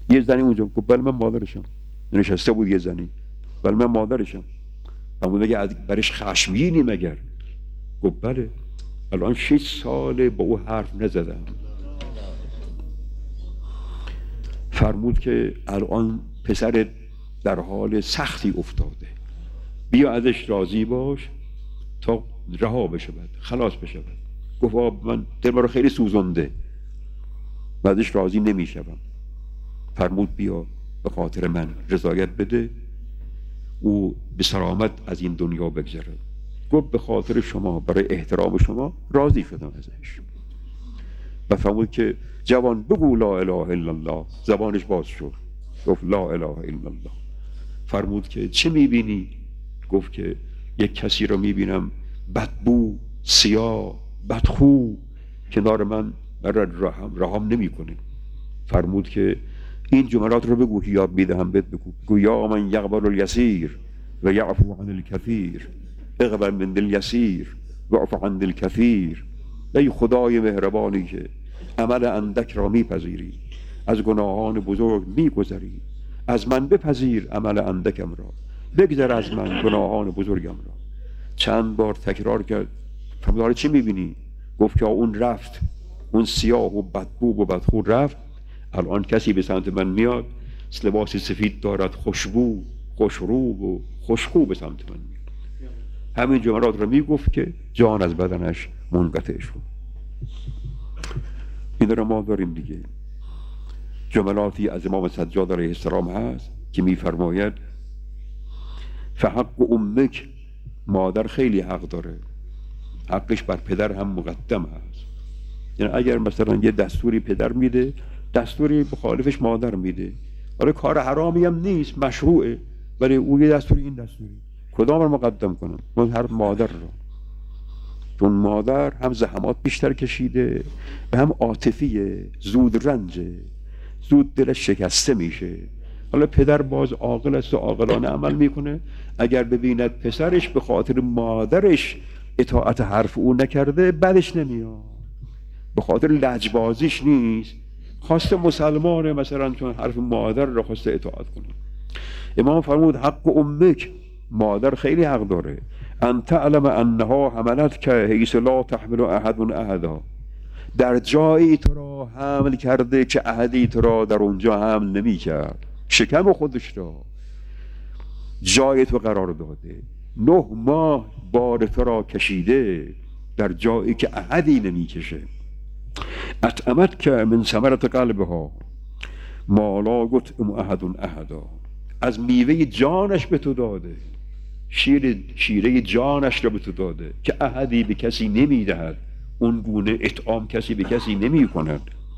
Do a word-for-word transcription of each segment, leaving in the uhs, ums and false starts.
یه زنی اونجا گفت بله من مادرشم. نشسته بود یه زنی، بله من مادرشم. اما میگه برش خشمگینی مگر؟ گفت بله، الان شش ساله با او حرف نزدم. فرمود که الان پسر در حال سختی افتاده، بیا ازش راضی باش تا رها بشود، خلاص بشود. گفت من دل رو خیلی سوزنده و ازش راضی نمیشم. فرمود بیا به خاطر من رضایت بده، او به سلامت از این دنیا بگذره. گفت به خاطر شما، برای احترام شما راضی شدم ازش. و فرمود که جوان بگو لا اله الا الله. زبانش باز شد، گفت لا اله الا الله. فرمود که چه میبینی؟ گفت که یک کسی رو میبینم بدبو، سیاه، بدخو، کنار من برای رحم رحم نمیکنه. فرمود که این جملات رو بگو، یاد میدهم بهت. بگو گو یا من یقبل الیسیر و یعفو عن الکثیر، اقبل من الیسیر و اعف عن الکثیر. ای خدای مهربانی که عمل اندک را میپذیری، از گناهان بزرگ میگذری، از من بپذیر عمل اندکم را، بگذر از من گناهان بزرگم را. چند بار تکرار کرد. فرمود چی میبینی؟ گفت که اون رفت، اون سیاه و بدبو و بدخو رفت. الان کسی به سمت من میاد، لباس سفید دارد، خوشبو، خوشرو و خوشخو به سمت من میاد. همین جملات رو میگفت که جان از بدنش منقطع شد. این رو ما داریم دیگه. جملاتی از امام سجاد علیه السلام هست که میفرماید فحق امک، مادر خیلی حق داره، حقش بر پدر هم مقدم هست. یعنی اگر مثلا یه دستوری پدر میده، دستوری مخالفش مادر میده. حالا کار حرامی هم نیست، مشروعه، ولی او یه دستوری این دستوری، کدام رو مقدم کنم؟ من هر مادر رو، چون مادر هم زحمات بیشتر کشیده و هم عاطفیه، زود رنجه، زود دلش شکسته میشه. حالا پدر باز عاقل است و عاقلانه عمل میکنه. اگر ببیند پسرش به خاطر مادرش اطاعت حرف او نکرده، بعدش نمیاد، به خاطر لجبازیش نیست، خواسته مسلمانه مثلا، چون حرف مادر را خواسته اطاعت کنه. امام فرمود حق امک، مادر خیلی حق داره. ان تعلم انها حملت که حیث لا تحمل احد احدا، در جایی تو را حمل کرده که احدی تو را در اونجا حمل نمی کرد. شکم خودش را جای تو قرار داده، نه ماه بار تو را کشیده در جایی که احدی نمی کشه. اطعمت که من ثمرت قلبها ما لا یطعم احد احدا، از میوه جانش به تو داده، شیر شیره جانش را به تو داده که احدی به کسی نمیدهد، اون گونه اطعام کسی به کسی نمی کند.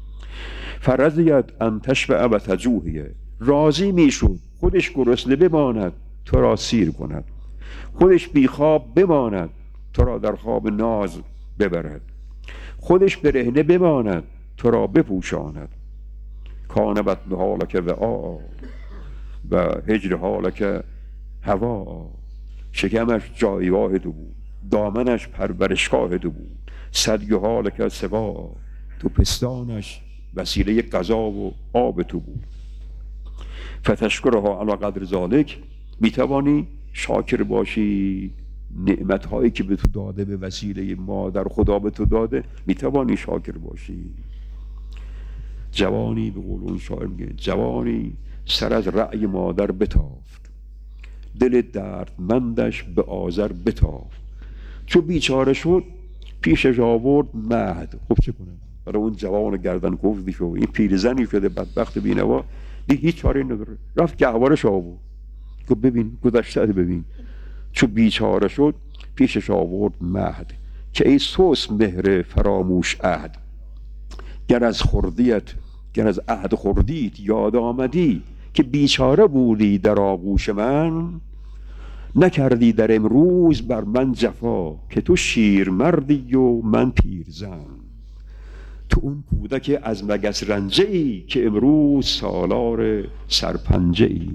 فرضیت ان تشبع و تجوعیه، راضی میشد خودش گرسنه بماند تو را سیر کند، خودش بیخواب بماند تو را در خواب ناز ببرد، خودش برهنه بماند تو را بپوشاند. کان بطن حالک وعاء و هجر حالک هواء، شکمش جایگاه تو بود، دامنش پرورشگاه تو بود، ثدی حالک سقاء، تو پستانش وسیله غذا و آب تو بود. فتشکرها علی قدر ذالک، میتوانی شاکر باشی نعمتهایی که به تو داده، به وسیله مادر خدا به تو داده، میتوانی شاکر باشی. جوانی، به قول اون شاعر میگه، جوانی سر از رأی مادر بتافت، دل دردمندش به آذر بتافت، چو بیچاره شد پیشش آورد مهد. خب چه کنم؟ برای اون جوان گردن کفتی شد، این پیرزنی شده بدبخت بینوا، دیگه هیچ چاره نداره، رفت گهوارش آورد. گفت ببین گذشته ببین. چو بیچاره شد پیشش آورد مهد، که ای سوس مهر فراموش عهد، گر از خردیت گر از عهد خردیت یاد آمدی، که بیچاره بودی در آغوش من، نکردی در امروز بر من جفا، که تو شیر مردی و من پیرزن. تو اون کودک از مگس رنجه ای، که امروز سالار سرپنجه ای.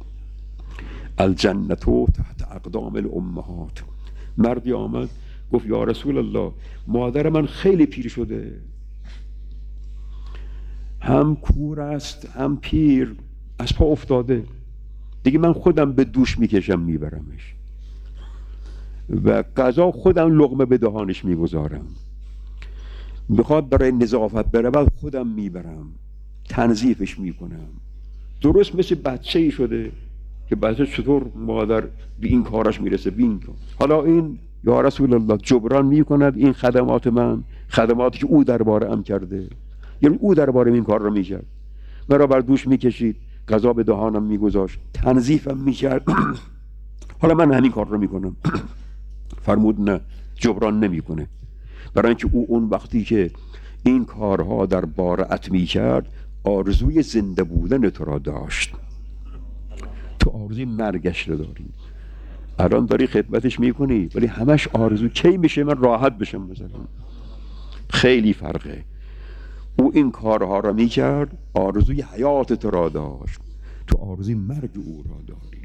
الجنتو تحت اقدام الامهات. مردی آمد گفت یا رسول الله، مادر من خیلی پیر شده، هم کور است هم پیر، از پا افتاده دیگه، من خودم به دوش میکشم میبرمش و غذا خودم لقمه به دهانش میگذارم، میخواد برای نظافت برود خودم میبرم تنظیفش میکنم. درست مثل بچه ای شده که بچه چطور مادر به این کارش میرسه بین کن. حالا این یا رسول الله جبران میکند این خدمات من، خدماتی که او درباره ام کرده، یعنی او درباره این کار رو میکرد، مرا بر دوش میکشید، غذا به دهانم میگذاشت، تنظیفم میکرد. حالا من همین کار رو میکنم. فرمود نه، جبران نمیکنه، برای اینکه او اون وقتی که این کارها در بارت میکرد آرزوی زنده بودن تو را داشت، تو آرزوی مرگش رو داری. الان داری خدمتش میکنی ولی همش آرزو کی میشه من راحت بشم مثلا. خیلی فرقه. او این کارها را میکرد آرزوی حیات تو را داشت، تو آرزوی مرگ او را داری.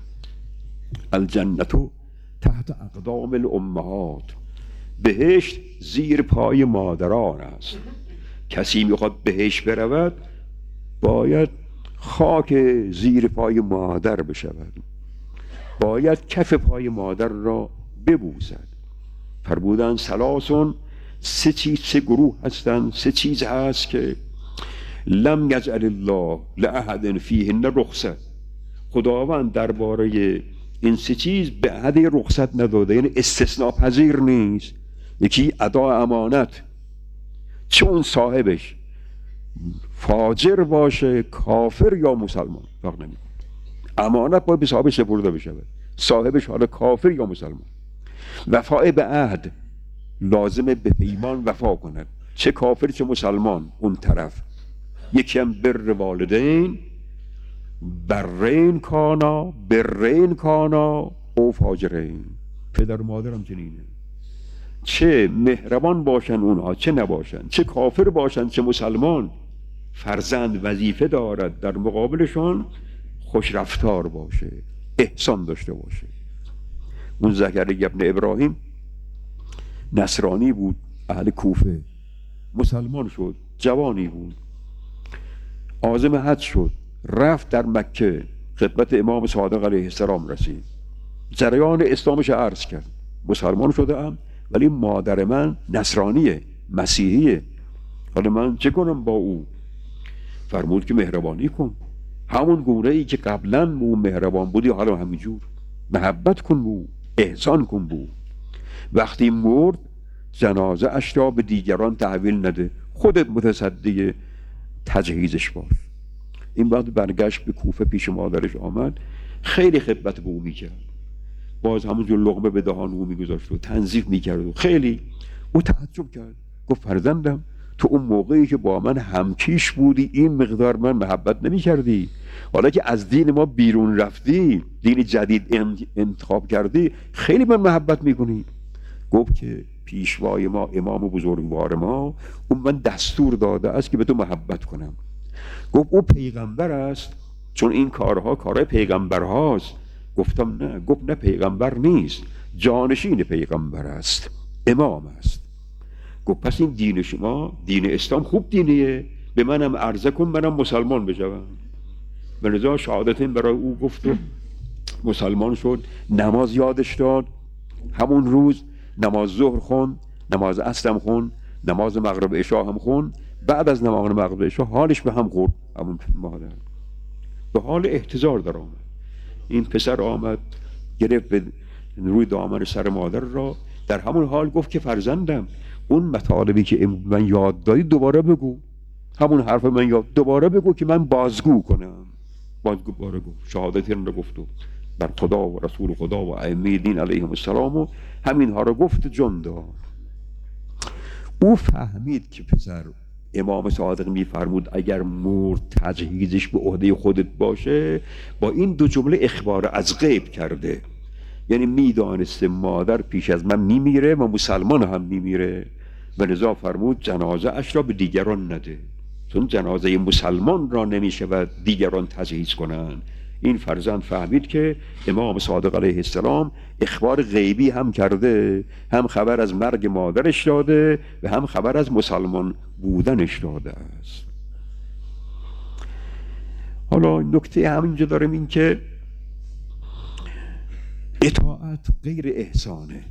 الجنة تحت اقدام الامهات، بهشت زیر پای مادران است. کسی میخواد بهشت برود باید خاک زیر پای مادر بشود، باید کف پای مادر را ببوسد. فرمودن سلاسون، سه چیز، سه گروه هستن، سه چیز هست که لم یجعل الله لأحد فیهن رخصت، خداوند درباره این سه چیز به احد رخصت نداده، یعنی استثناء پذیر نیست. یکی ادا امانت، چون صاحبش فاجر باشه، کافر یا مسلمان فرق نمیکنه، امانت باید به صاحبش سپرده بشه، صاحبش حالا کافر یا مسلمان. وفاء به عهد، لازمه به پیمان وفا کند، چه کافر چه مسلمان. اون طرف یکی هم بر والدین، برین کانا برین کانا او فاجرین، پدر و مادرم چنینه، چه مهربان باشن اونها چه نباشن، چه کافر باشن چه مسلمان، فرزند وظیفه دارد در مقابلشان خوش رفتار باشه، احسان داشته باشه. اون زکریا ابن ابراهیم نصرانی بود، اهل کوفه، مسلمان شد، جوانی بود، عازم حج شد، رفت در مکه خدمت امام صادق علیه السلام رسید، جریان اسلامش عرض کرد، مسلمان شده ام ولی مادر من نصرانیه، مسیحیه، حالا من چه کنم با او؟ فرمود که مهربانی کن، همون گونه ای که قبلا مو مهربان بودی حالا همینجور محبت کن بو، احسان کن بو. وقتی مرد جنازه اش را به دیگران تحویل نده، خودت متصدی تجهیزش باش. این وقت برگشت به کوفه، پیش مادرش آمد، خیلی خدمت به او میکرد، باز همونجور لقمه به دهان او میگذاشت و تنظیف میکرد و خیلی. او تعجب کرد، گفت فرزندم تو اون موقعی که با من همکیش بودی این مقدار من محبت نمی کردی، حالا که از دین ما بیرون رفتی، دین جدید انتخاب کردی، خیلی من محبت میکنی. گفت که پیشوای ما، امام بزرگوار ما، اون من دستور داده است که به تو محبت کنم. گفت او پیغمبر است، چون این کارها کارهای پیغمبر هاست. گفتم نه. گفت نه، پیغمبر نیست، جانشین پیغمبر است، امام است. گفت پس این دین شما، دین اسلام خوب دینیه، به منم عرضه کن منم مسلمان بشوم. به لذا شهادتین برای او گفت و مسلمان شد. نماز یادش داد، همون روز نماز ظهر خون، نماز عصر هم خون، نماز مغرب عشا هم خون. بعد از نماز مغرب عشا حالش به هم خورد، همون مادر به حال احتضار در آمد. این پسر آمد گرفت به روی دامن سر مادر را، در همون حال گفت که فرزندم اون مطالبی که من یاد دادی دوباره بگو، همون حرف من یاد دوباره بگو که من بازگو کنم. بازگو باره گفت، شهادتین رو گفت و بر خدا و رسول خدا و ائمه دین علیهم السلام و همین ها رو گفت جان داد. او فهمید که پسر امام صادق میفرمود اگر مرد تجهیزش به عهده خودت باشه، با این دو جمله اخبار از غیب کرده، یعنی میدانسته مادر پیش از من میمیره و مسلمان هم میمیره و لذا فرمود جنازه اش را به دیگران نده، چون جنازه مسلمان را نمیشود دیگران تجهیز کنند. این فرزند فهمید که امام صادق علیه السلام اخبار غیبی هم کرده، هم خبر از مرگ مادرش داده و هم خبر از مسلمان بودنش داده است. حالا نکته همینجا دارم این که اطاعت غیر احسانه.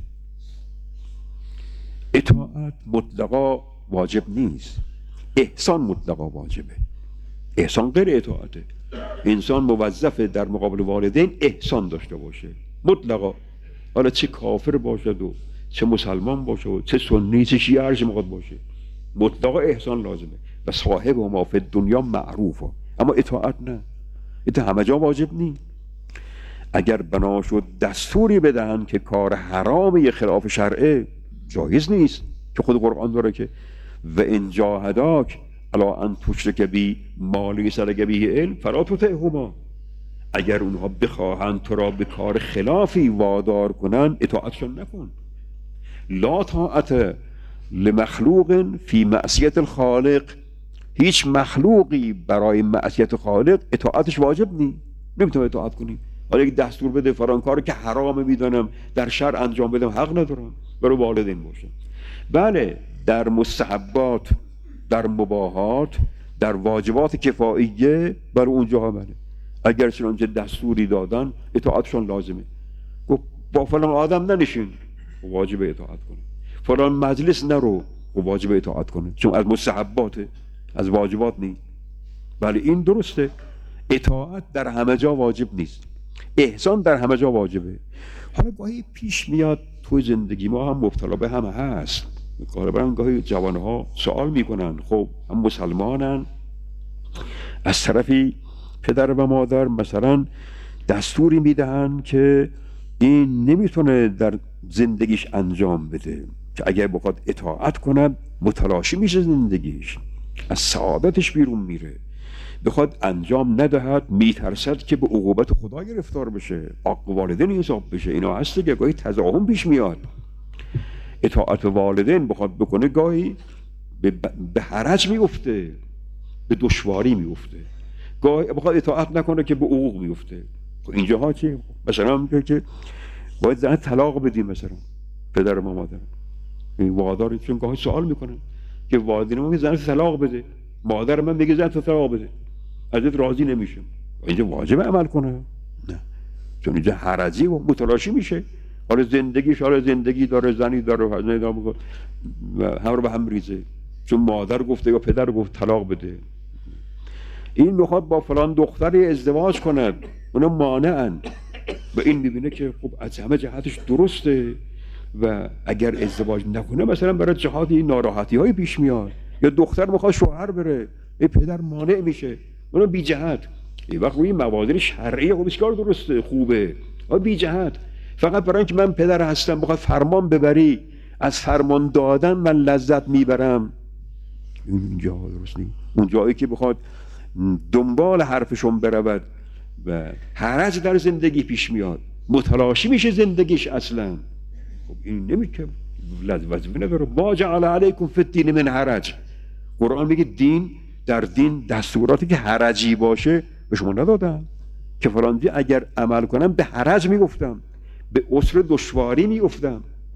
اطاعت مطلقا واجب نیست، احسان مطلقا واجبه. احسان غیر اطاعته. انسان موظفه در مقابل والدین احسان داشته باشه مطلقا، حالا چه کافر باشد و چه مسلمان باشه و چه سنی چه شیعه هر چه میخواد باشه، مطلقا احسان لازمه و صاحب ما فی دنیا معروفه. اما اطاعت نه، اطاعت همه جا واجب نیست. اگر بنا شد دستوری بدهن که کار حرام خلاف شرعه، جایز نیست که خود قرآن داره که و ان جاهداک علی ان تشرک بی ما لیس لک به علم فلا تطعهما. اگر اونها بخواهند تو را به کار خلافی وادار کنن، اطاعتشون نکن. لا طاعت لمخلوق فی معصیت الخالق. هیچ مخلوقی برای معصیت خالق اطاعتش واجب نیست، نمیتونه اطاعت کنی. حالا یک دستور بده فلان کار که حرام میدونم در شرع انجام بدم، حق ندارم، برای والدین باشه. بله در مستحبات، در مباحات، در واجبات کفاییه برای اونجا بله. اگر چنانچه دستوری دادن اطاعتشون لازمه. با فلان آدم ننشین، واجب اطاعت کنه. فلان مجلس نرو، واجب اطاعت کنه، چون از مستحباته، از واجبات نیست. بله این درسته. اطاعت در همه جا واجب نیست، احسان در همه جا واجبه. حالا گاهی پیش میاد توی زندگی ما هم مبتلا به هم هست، غالبا گاهی جوانها سوال میکنن خب هم مسلمانن، از طرفی پدر و مادر مثلا دستوری میدهن که این نمیتونه در زندگیش انجام بده، که اگر بخواد اطاعت کند متلاشی میشه زندگیش، از سعادتش بیرون میره. بخواد انجام ندهد میترسد که به عقوبت خدا گرفتار بشه، عاق والدین حساب بشه. اینا هست که گاهی تضاهم پیش میاد. اطاعت والدین بخواد بکنه گاهی به, به حرج میفته، به دشواری میفته. گاهی بخواد اطاعت نکنه که به عقوق میفته. اینجاها چی؟ مثلا میگه که باید زن طلاق بدیم، مثلا پدر و مادر این وادار، چون گاهی سوال میکنه که والدین ما میگه زن طلاق بده، مادر من میگه زن طلاق بده، ازت راضی نمیشم. اینجا واجب عمل کنه؟ نه، چون اینجا حرجی و متلاشی میشه. حالا زندگیش، حالا زندگی داره، زنی داره و هم رو به هم ریزه، چون مادر گفته یا پدر گفت طلاق بده. این میخواد با فلان دختری ازدواج کند، اونا مانعن و این میبینه که خب از همه جهتش درسته و اگر ازدواج نکنه مثلا برای جهاتی ناراحتی های پیش میاد، یا دختر میخواد شوهر بره، ای پدر مانع میشه، اونا بی جهت. یه وقت روی موازین شرعی خب بسیار درسته، خوبه، اما بی جهت. فقط برای اینکه من پدر هستم بخواد فرمان ببری، از فرمان دادن من لذت میبرم، این جا درست نیست. اون جایی که بخواد دنبال حرفشون برود و حرج در زندگی پیش میاد، متلاشی میشه زندگیش اصلا، خب این نمیشه، وظیفه نداره. ما جعل علیکم فی الدین من حرج. قرآن میگه دین، در دین دستوراتی که حرجی باشه به شما ندادم، که فلان اگر عمل کنم به حرج میگفتم، به عسر دشواری میگفتم.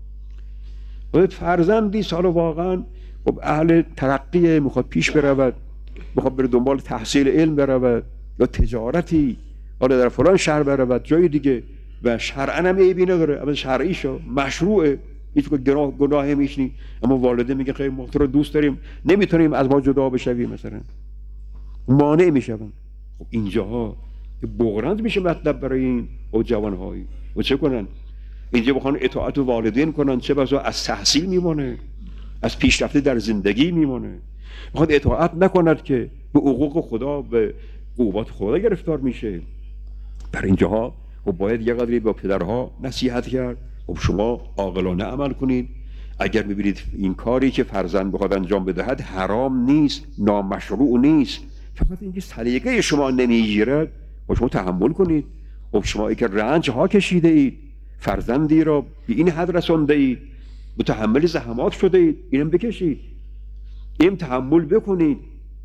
باید فرزندی سال واقعا خب اهل ترقی، میخواد پیش برود، میخواد بره دنبال تحصیل علم برود یا تجارتی، حالا در فلان شهر برود جای دیگه، و شرعاً هم عیبی نداره، اما شرعیشو مشروعه، هیچ گناه گناه میشنی. اما والدین میگه خیلی ما تو رو دوست داریم، نمیتونیم از ما جدا بشویم، مثلا مانع میشون. خب اینجاها بغرند میشه مطلب برای این او جوانهایی. و چه کنن؟ اینجا بخوان اطاعت والدین کنن، چه بسا از تحصیل میمونه، از پیشرفته در زندگی میمونه. بخواد اطاعت نکند که به حقوق خدا، به عقوبات خدا گرفتار میشه. در اینجاها و باید یه قدری با پدرها نصیحت کرد، خب شما عاقلانه عمل کنید. اگر میبینید این کاری که فرزند بخواد انجام بدهد حرام نیست، نامشروع نیست، فقط اینکه سلیقه شما نمیگیرد، و شما تحمل کنید. و شما که رنج ها کشیده اید، فرزندی را به این حد رسانده اید، متحمل زحمات شده اید، اینم بکشید، این تحمل بکنید،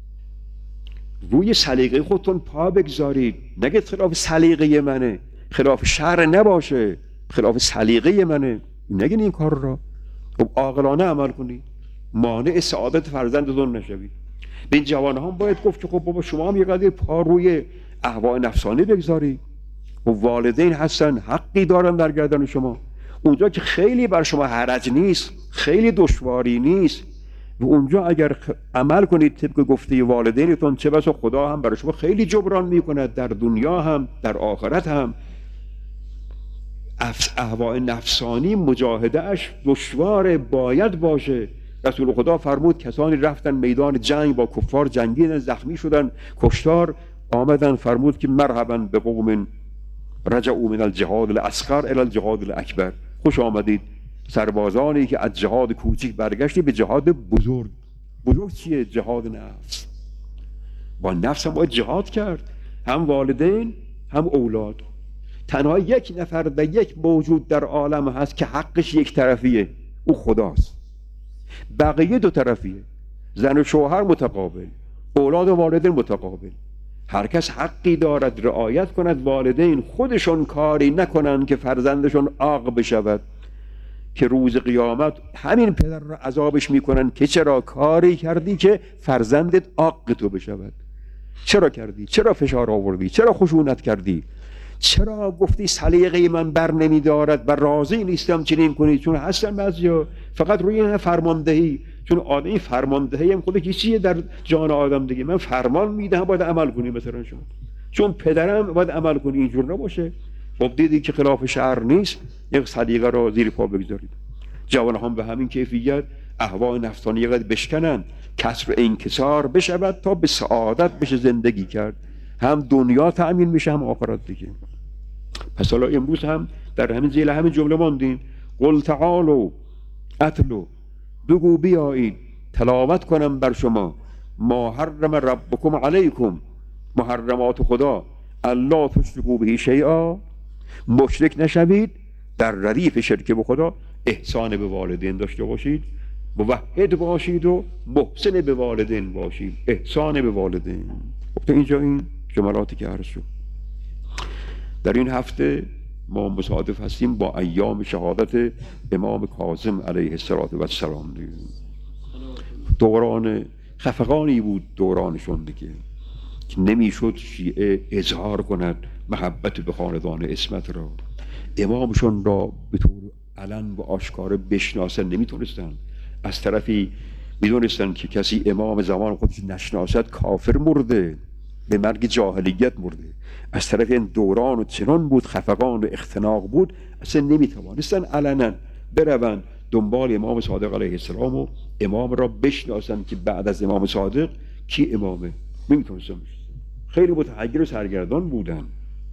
روی سلیقه خودتون پا بگذارید. نگید خلاف سلیقه منه، خلاف شرع نباشه، خلاف سلیقه منه، نگین این کار را. خب عاقلانه عمل کنید، مانع سعادت فرزندتون نشوید. به این جوانان باید گفت که خب بابا شما هم یه قدر پا روی اهواء نفسانی بگذارید. و والدین هستن، حقی دارن در گردن شما. اونجا که خیلی بر شما حرج نیست، خیلی دشواری نیست، و اونجا اگر عمل کنید طبق گفته والدینتون، چه بسا خدا هم برای شما خیلی جبران میکنه، در دنیا هم در آخرت هم. اهواء نفسانی مجاهده اش دشوار، باید باشه. رسول خدا فرمود کسانی رفتن میدان جنگ با کفار جنگیدن، زخمی شدن، کشتار آمدن، فرمود که مرحبا به قوم رجعوا من الجهاد الاصغر الى الجهاد الاکبر. خوش آمدید سربازانی که از جهاد کوچک برگشتی به جهاد بزرگ. بزرگ چیه؟ جهاد نفس. با نفس هم باید جهاد کرد، هم والدین هم اولاد. تنها یک نفر و یک موجود در عالم هست که حقش یک طرفیه، او خداست. بقیه دو طرفیه، زن و شوهر متقابل، اولاد و والدین متقابل. هر کس حقی دارد رعایت کند والدین خودشون کاری نکنند که فرزندشون عاق بشود، که روز قیامت همین پدر را عذابش میکنن که چرا کاری کردی که فرزندت عاق تو بشود. چرا کردی؟ چرا فشار آوردی؟ چرا خشونت کردی؟ چرا گفتی سلیقه من بر نمیدارد و راضی نیستم چنین کنی؟ چون هستن بعضیا فقط روی این فرماندهی، چون آدمی فرماندهی هم خودش چیزیه در جان آدم دیگه. من فرمان میدم باید عمل کنی، مثلا شما چون پدرم باید عمل کنی، اینجور نباشه. خب دیدی که خلاف شرع نیست، یک سلیقه را زیر پا بگذارید. جوان هم به همین کیفیت اهواء نفسانی قد بشکنن، کسر انکسار بشود تا به سعادت بشه زندگی کرد، هم دنیا تأمین میشه هم آخرت دیگه. پس حالا امروز هم در همین زیل همین جمله ماندیم، قل تعالوا اتلو، بگو بیایید تلاوت کنم بر شما، ما حرم ربکم علیکم، محرمات خدا، الا تشرکوا به شیئا، مشرک نشوید، در ردیف شرک به خدا احسان به والدین داشته باشید، موحد باشید و محسن به والدین باشید، احسان به والدین. خب تا اینجا این جملاتی که عرض شد. در این هفته ما مصادف هستیم با ایام شهادت امام کاظم علیه السلام. دوران خفقانی بود دورانشون دیگه، که نمیشد شیعه اظهار کند محبت به خاندان عصمت را. امامشون را به طور علن و آشکار بشناسن نمیتونستن. از طرفی میدونستن که کسی امام زمان خودش نشناسد کافر مرده، به مرگ جاهلیت مرده. از طرف این دوران و چنان بود، خفقان و اختناق بود، اصلا نمیتوانستن علنا بروند دنبال امام صادق علیه السلام و امام را بشناسن که بعد از امام صادق کی امامه. نمیتونستن. خیلی متحیر و سرگردان بودن.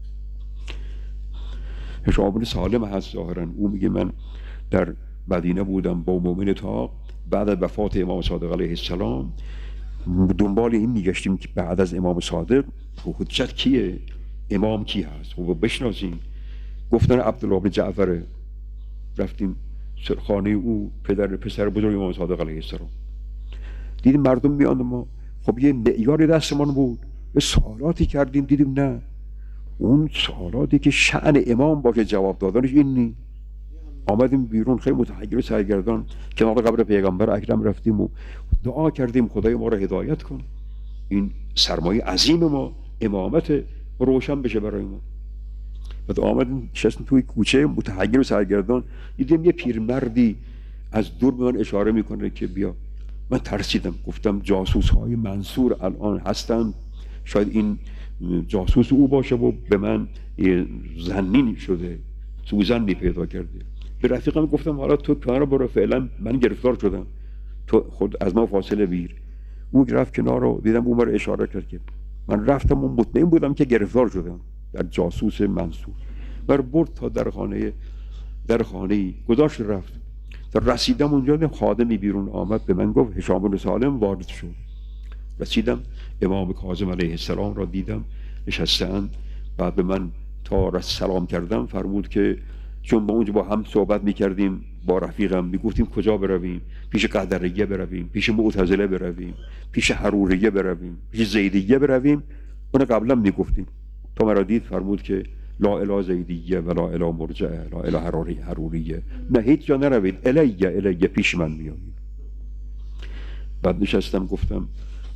هشام بن سالم هست ظاهرا، او میگه من در مدینه بودم با مومن تاق، بعد از وفات امام صادق علیه السلام دنبال این میگشتیم که بعد از امام صادق حجت کیه، امام کی هست، خب بشناسیم. گفتن عبدالله بن جعفر. رفتیم خانه او، پدر پسر بزرگ امام صادق علیه السلام. دیدیم مردم میان، ما خب یه معیار دستمان بود، یه سوالاتی کردیم، دیدیم نه، اون سوالاتی که شأن امام باشه جواب دادنش این نی. آمدیم بیرون خیلی متحیر و سرگردان، کنار قبر پیغمبر اکرم رفتیم و دعا کردیم خدای ما را هدایت کن، این سرمایه عظیم ما امامت روشن بشه برای ما. بعد آمدیم نشستیم توی کوچه متحیر و سرگردان، دیدیم یه پیرمردی از دور به من اشاره میکنه که بیا. من ترسیدم، گفتم جاسوس های منصور الان هستن، شاید این جاسوس او باشه و به من ظنین شده، سوزنی پیدا کرده. به رفیقم گفتم حالا تو کنار برو، فعلا من گرفتار شدم، تو خود از ما فاصله بگیر. او رفت کنار رو، دیدم اون رو اشاره کرد که من رفتم و مطمئن بودم که گرفتار شدم در جاسوس منصور. من برد تا در خانه در خانه گذاشت رفت. تا رسیدم اونجا خادمی بیرون آمد، به من گفت هشام بن سالم وارد شد. رسیدم امام کاظم علیه السلام را دیدم نشستند. بعد به من تا سلام کردم فرمود که چون ما اونجا با هم صحبت میکردیم با رفیقم، میگفتیم کجا برویم، پیش قدریه برویم، پیش معتزله برویم، پیش حروریه برویم، پیش زیدیه برویم. اون قبلا میگفتیم تا مرا دید فرمود که لا اله زیدیه و لا اله مرجعه، لا اله حروریه حروریه، نه هیچ جا نروید، الیه الیه پیش من میایید. بعد نشستم گفتم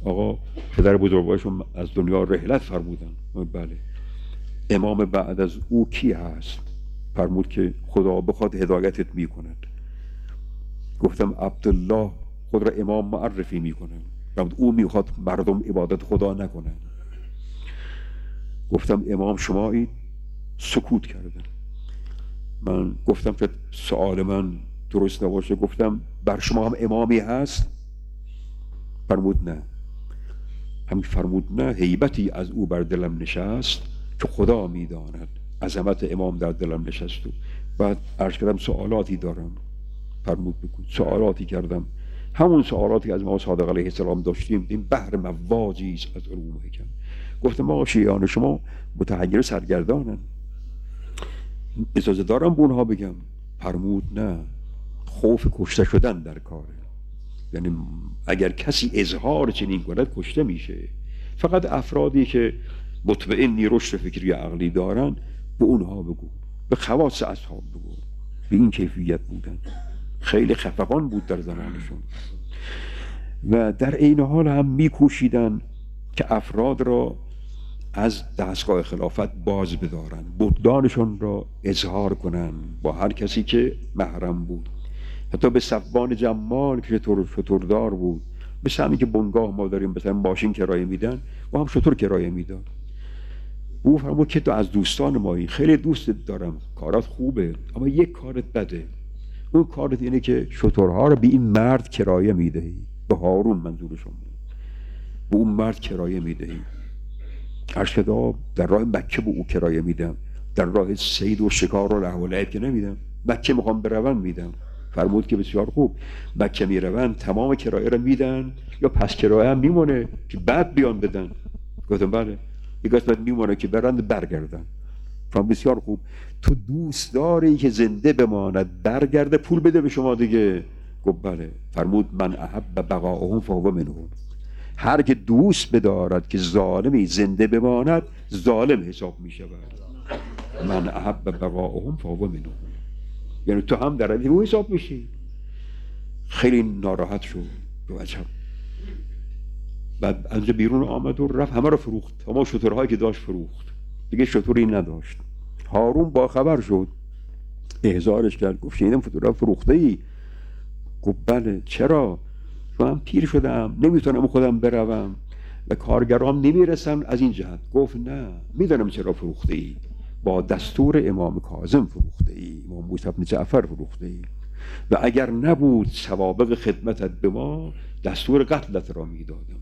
آقا پدر بزرگوارشون از دنیا رحلت فرمودن. بله. امام بعد از او کی هست؟ فرمود که خدا بخواد هدایتت میکند. گفتم عبدالله خود را امام معرفی میکنه، او میخواد مردم عبادت خدا نکنن. گفتم امام شمایید؟ سکوت کردن. من گفتم که سوال من درست نباشه، گفتم بر شما هم امامی هست؟ فرمود نه. همین فرمود نه، هیبتی از او بر دلم نشست که خدا میداند عظمت امام در دلم نشست. و بعد عرض کردم سوالاتی دارم. فرمود بکن. سوالاتی کردم، همون سوالاتی که از امام صادق علیه السلام داشتیم، این بحر مواجی است از علوم حکم. گفتم آقا شیعان شما متحیر سرگردانن، اجازه دارم به اونها بگم؟ فرمود نه، خوف کشته شدن در کاره. یعنی اگر کسی اظهار چنین کند کشته میشه. فقط افرادی که مطمئنی رشد فکری عقلی دارن به اونها بگو، به خواص اصحاب بگو. به این کیفیت بودن، خیلی خفقان بود در زمانشون و در این حال هم میکوشیدن که افراد را از دستگاه خلافت باز بدارن، بودانشون را اظهار کنن با هر کسی که محرم بود. حتی به صفوان جمال که شتردار بود، به سمی که بنگاه ما داریم مثلا ماشین کرایه میدن و هم شتر کرایه میدن. او فرمود که تو از دوستان مایی، خیلی دوستت دارم، کارات خوبه، اما یک کارت بده. اون کارت اینه که شترها رو به این مرد کرایه میدهی، به هارون منظورشون بود، به اون مرد کرایه میدهی. ارشدا در راه مکه به او کرایه میدم، در راه صید و شکار و لهو و لعب که نمیدم، مکه میخوام برون میدم. فرمود که بسیار خوب، مکه میرون تمام کرایه رو میدن یا پس کرایه هم میمونه که بعد بیان بدن؟ گفتم بله، یک قسمت میمونه که برند برگردن. فرمود بسیار خوب، تو دوست داری که زنده بماند برگرده پول بده به شما دیگه؟ گفت بله. فرمود من احب بقاءهم فهو منهم، هر که دوست بدارد که ظالمی زنده بماند ظالم حساب می شود. من احب بقاءهم فهو منهم، یعنی تو هم در او حساب میشی. خیلی ناراحت شد و عجب. بعد از بیرون آمد و رفت، همه رو فروخت، اما شترهایی که داشت فروخت، دیگه شتری نداشت. هارون با خبر شد، احضارش کرد، گفت شنیدم شترها فروخته ای؟ گفت بله. چرا؟ من پیر شدم، نمیتونم خودم بروم و کارگرام نمیرسن از این جهت. گفت نه، میدونم چرا فروخته ای، با دستور امام کاظم فروخته ای، امام موسی بن جعفر فروخته ای، و اگر نبود سوابق خدمتت به ما دستور قتلت را میدادم.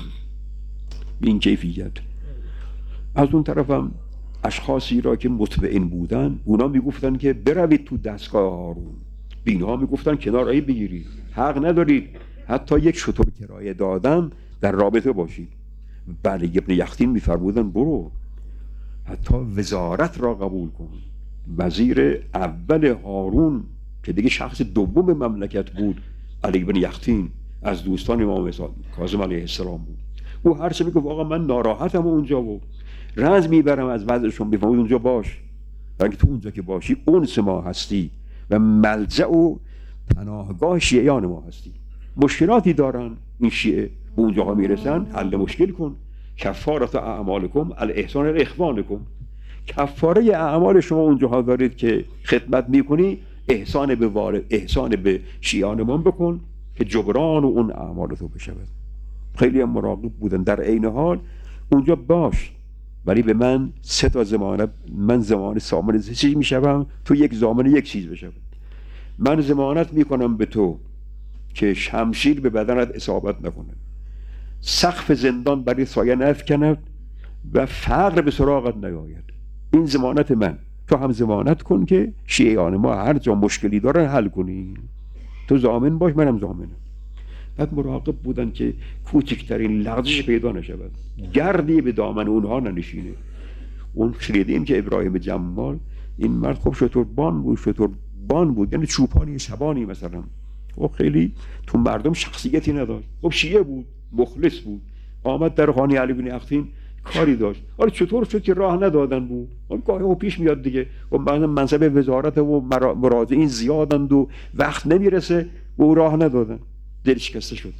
این کیفیت. از اون طرفم اشخاصی را که مطمئن بودن، اونا میگفتن که بروید تو دستگاه هارون، بینا میگفتن کنارایی بگیرید، حق ندارید، حتی یک شتر کرایه دادن در رابطه باشید. بله، ابن یختین میفرمودن برو، حتی وزارت را قبول کن. وزیر اول هارون که دیگه شخص دوم مملکت بود، علی بن یختین، از دوستان امام کاظم علیه السلام بود. او هر چه میگفت آقا من ناراحتم اونجا بود، رنج میبرم از وضعشون، بفهمید اونجا باش، برای تو اونجا که باشی انس ما هستی و ملجأ و پناهگاه شیعیان ما هستی. مشکلاتی دارن این شیعه، به اونجاها میرسن، حل مشکل کن. کفارت اعمالکم الاحسان الاخوانکم، کفاره اعمال شما اونجاها دارید که خدمت میکنی، احسان به وارد، احسان به شیعانمان بکن که جبران و اون اعمال تو بشود. خیلی هم مراقب بودن. در عین حال اونجا باش، ولی به من سه تا زمانه، من زمان سامن چیز میشوم، تو یک زمان یک چیز بشم. من ضمانت میکنم به تو که شمشیر به بدنت اصابت نکنه، سقف زندان برای سایه نفکند و فقر به سراغت نیاید. این ضمانت من. تو هم ضمانت کن که شیعیان ما هر جا مشکلی دارن حل کنی. تو ضامن باش، منم ضامنم. بعد مراقب بودن که کوچکترین لغزش پیدا نشود، گردی به دامن اونها ننشینه. اون شنیدیم که ابراهیم جمال، این مرد خب شتربان بود، شتربان بود یعنی چوپانی شبانی مثلا، خب خیلی تو مردم شخصیتی نداشت. خب شیعه بود، مخلص بود، آمد در خانه علی بن یختین کاری داشت. حالا چطور شد که راه ندادن بود؟ اون گاهی پیش میاد دیگه، و مثلا منصب وزارت و مراجعین زیادند و وقت نمیرسه و راه ندادن، دل شکسته شد.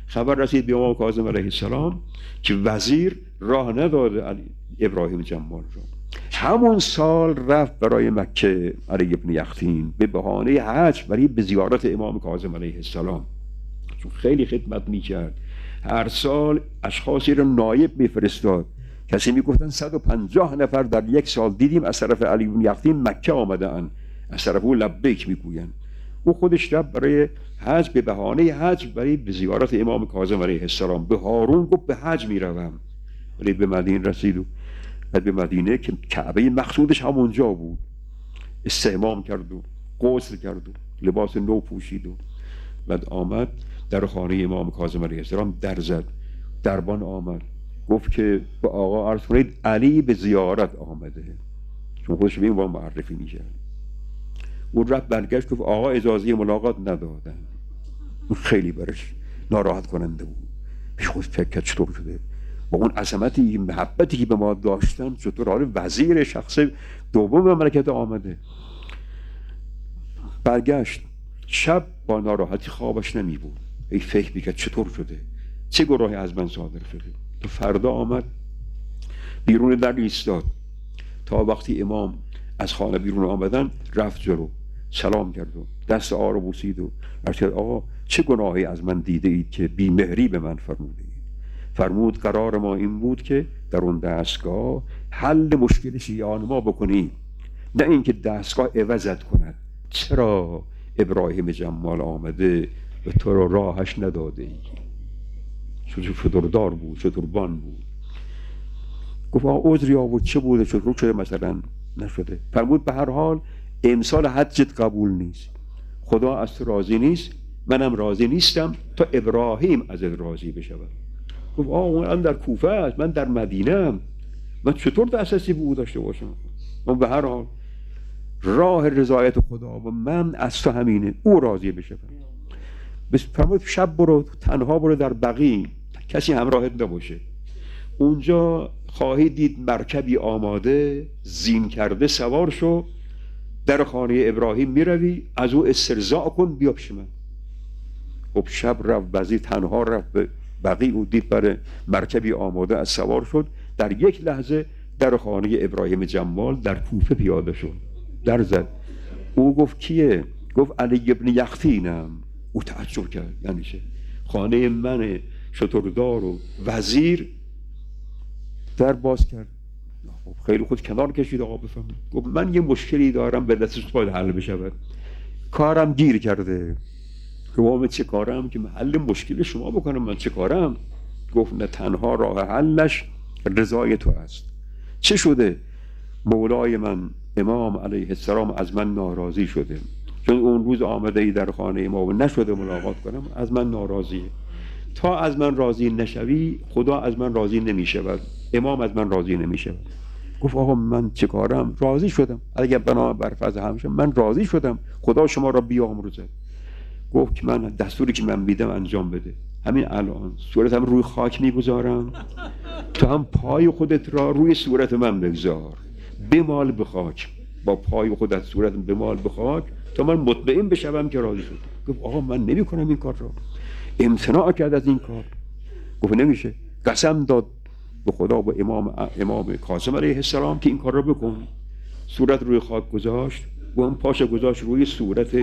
خبر رسید به امام کاظم علیه السلام که وزیر راه نداده علی ابراهیم جمال را. همون سال رفت برای مکه علی ابن یختین به بهانه حج برای به زیارت امام کاظم علیه السلام، چون خیلی خدمت میکرد. هر سال اشخاصی را نایب میفرستاد. کسی میگفتن صد و پنجاه نفر در یک سال دیدیم از طرف علی ابن یختین مکه آمده اند، از طرف او لبیک میگویند. او خودش رفت برای حج به بهانه حج برای به زیارت امام کاظم علیه السلام. به هارون گفت به حج میروم، ولی به مدینه رسید و بعد به مدینه که کعبه مقصودش همونجا بود استحمام کرد و غسل کرد و لباس نو پوشید و بعد آمد در خانه امام کاظم علیه السلام در زد. دربان آمد گفت که به آقا عرض کنید علی به زیارت آمده، چون خودش به این با معرفی میشه. اون رفت برگشت گفت آقا اجازه ملاقات ندادن. اون خیلی برش ناراحت کننده بود. پیش خود فکر کرد چطور شده با اون عظمتی محبتی که به ما داشتن چطور حال وزیر شخص دوم مملکت آمده. برگشت شب با ناراحتی خوابش نمی بود. ای فکر میکرد چطور شده، چه گناهی از من صادر شده. تو فردا آمد بیرون در ایستاد تا وقتی امام از خانه بیرون آمدن رفت جلو سلام کرد و دست آقا رو بوسید و عرض کرد آقا چه گناهی از من دیده اید که بی مهری به من فرموده اید؟ فرمود قرار ما این بود که در اون دستگاه حل مشکل شیعان ما بکنیم، نه اینکه دستگاه عوضت کند. چرا ابراهیم جمال آمده و تو رو راهش نداده ای؟ شتردار بود، شتربان بود. گفت آقا عذری آورد چه بوده شتر شده مثلا نشده؟ فرمود به هر حال امسال حجت قبول نیست، خدا از تو راضی نیست، منم راضی نیستم تا ابراهیم از راضی بشود. گفت آقا من در کوفه است، من در مدینه ام، من چطور دسترسی به او داشته باشم؟ من به هر حال راه رضایت خدا و من از تو همینه، او راضی بشه. فرمود شب برو تنها برو در بقیع، کسی همراهت نباشه. اونجا خواهی دید مرکبی آماده زین کرده، سوار شو در خانه ابراهیم میروی از او استرضاء کن بیا پیش من. خب شب رفت بزی تنها رفت به بقیع و دید برای مرکبی آماده از سوار شد. در یک لحظه در خانه ابراهیم جمال در کوفه پیاده شد، در زد. او گفت کیه؟ گفت علی ابن یختینم. او تعجب کرد، یعنی چه؟ خانه من شتردار و وزیر در باز کرد. خیلی خود کنار کشید آقا بفهمید. گفت من یه مشکلی دارم به دستش باید حل بشود، کارم گیر کرده. گفت چه کارم که حل مشکل شما بکنم؟ من چه کارم؟ گفت نه تنها راه حلش رضای تو است. چه شده؟ مولای من امام علیه السلام از من ناراضی شده، چون اون روز آمده ای در خانه ما و نشده ملاقات کنم، از من ناراضیه. تا از من راضی نشوی خدا از من راضی نمی شود، امام از من راضی نمی شود. گفت آقا من چه کارم؟ راضی شدم، اگر بنا بر فضل همشه من راضی شدم، خدا شما را بیامرزه. گفت که من دستوری که من میدم انجام بده. همین الان صورتم روی خاک میگذارم، تو هم پای خودت را روی صورت من بگذار، بمال به خاک، با پای خودت صورت بمال به خاک تا من مطمئن بشم که راضی شد. گفت آقا من نمی کنم این کار را، امتناع کرد از این کار. گفت نمیشه، قسم داد به خدا و امام امام کاظم علیه السلام که این کار را بکن. صورت روی خاک گذاشت و اون پاش گذاشت روی صورت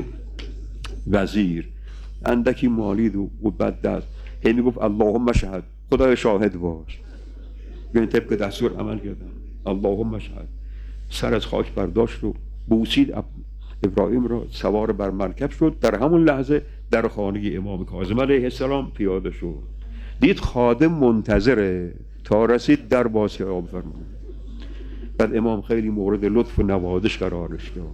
وزیر، اندکی مالید و بعد دست هی میگفت اللهم شهد، خدای شاهد باش. یعنی طبق دستور عمل کردن. اللهم شهد. سر از خاک برداشت و بوسید ابراهیم را، سوار بر مرکب شد. در همون لحظه در خانه امام کاظم علیه السلام پیاده شد. دید خادم منتظره تا رسید در باز که آب فرمود. بعد امام خیلی مورد لطف و نوازش قرارش داد.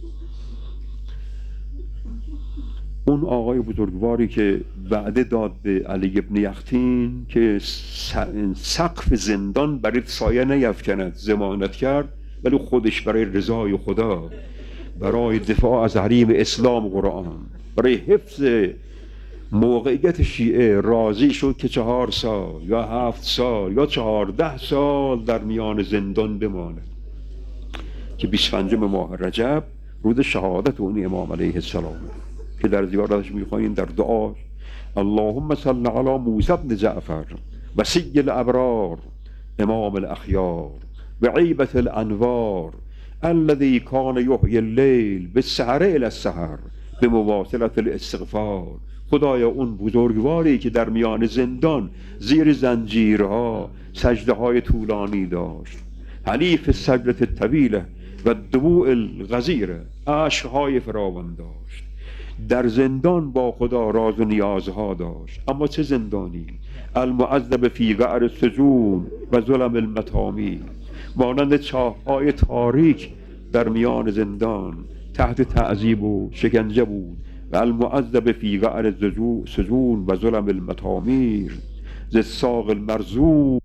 اون آقای بزرگواری که وعده داد به علی ابن یختین که سقف زندان برای سایه نیفکند ضمانت کرد، ولی خودش برای رضای خدا، برای دفاع از حریم اسلام و قرآن، برای حفظ موقعیت شیعه راضی شد که چهار سال یا هفت سال یا چهارده سال در میان زندان بماند که بیست و پنجم ماه رجب روز شهادت اون امام علیه السلام که در زیارتش میخواهیم در دعاش اللهم صل على موسى بن جعفر وسي الأبرار إمام الأخيار بعيبة الأنوار الذي كان يحيي الليل بالسحر إلى السحر به مواصلة الاستغفار. خدایا اون بزرگواری که در میان زندان زیر زنجیرها سجده های طولانی داشت، حلیف السجدة الطویله و دموع الغزیره، اشکهای فراوان داشت، در زندان با خدا راز و نیازها داشت. اما چه زندانی؟ المعذب فی قعر السجون و ظلم المطامی، مانند چاه‌های تاریک در میان زندان تحت تعذیب و شکنجه بود. و المعذب فی قعر السجون و ظلم المطامیر ز الساق المرزوق